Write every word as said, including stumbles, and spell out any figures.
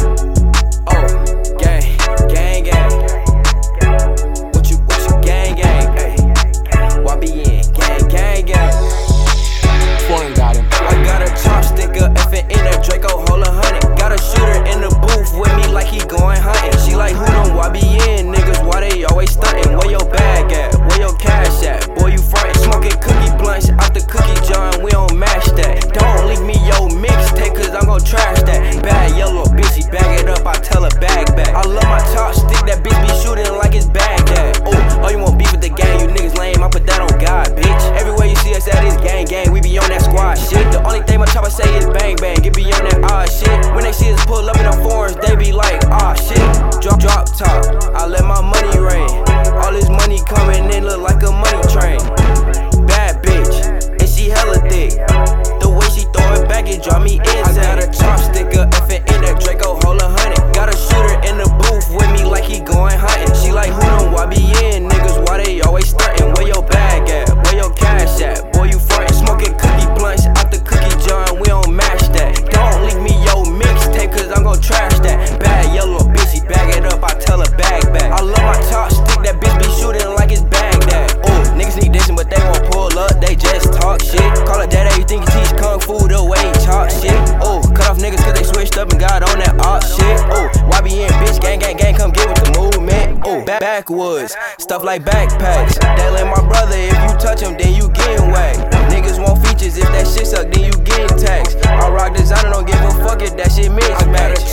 Oh, gang, gang, gang. What you, what you, gang, gang, ayy. Y B N, gang, gang, gang. Foreign got him. I got a chopstick, a F in a Draco, hold a hundred. Got a shooter in the booth with me like he going hunting. She like, who them Y B N niggas? Why they always stunting? Where your bag at? Where your cash at? Boy, you frontin', smoking cookie blunts out the cookie jar and we don't match that. Don't leave me your mixtape, cause I'm gon' trash that. Bad yellow bitch, she bag it up, I tell her bag back. I love my chopstick, that bitch be shooting like it's Baghdad. Oh, oh, you want beef with the gang? You niggas lame, I put that on God, bitch. Everywhere you see us at is gang, gang, we be on that squad shit. The only thing my chopper say is bang, bang, get beyond that odd shit. When they see us pull up in the foreigns, they be like, ah shit. Drop, drop top, I let my money rain. All this money coming in look like a money train. Bad bitch, and she hella thick. The way she throw it back, it drive me insane. I got a chopstick, a F in a Draco, hold a hundred. Got a shooter in the booth with me like he going hunting. She like, who them Y B N niggas? Why they always stunting? Where your bag at? Where your cash at? Boy, you frontin', smoking cookie blunts out the cookie jar and we don't match that. Don't leave me your mixtape, cause I'm gon' trash that. Bad yellow bitch, she bag it up, I tell her bag back. I love my chopstick, that bitch be shooting like it's Baghdad. Oh, niggas need dissing, but they won't pull up, they just talk shit. Call her daddy, you think you teach kung fu the way he talk shit. Oh, cut off niggas cause they switched up and got on that op shit. Oh, Y B N bitch, gang, gang, gang, come get with the movement. Oh, back backwoods, stuff like backpacks. That let my brother, if you touch him, then you getting whacked. Niggas want features, if that shit suck, then you getting taxed. I rock designer, don't give a fuck if that shit mismatched.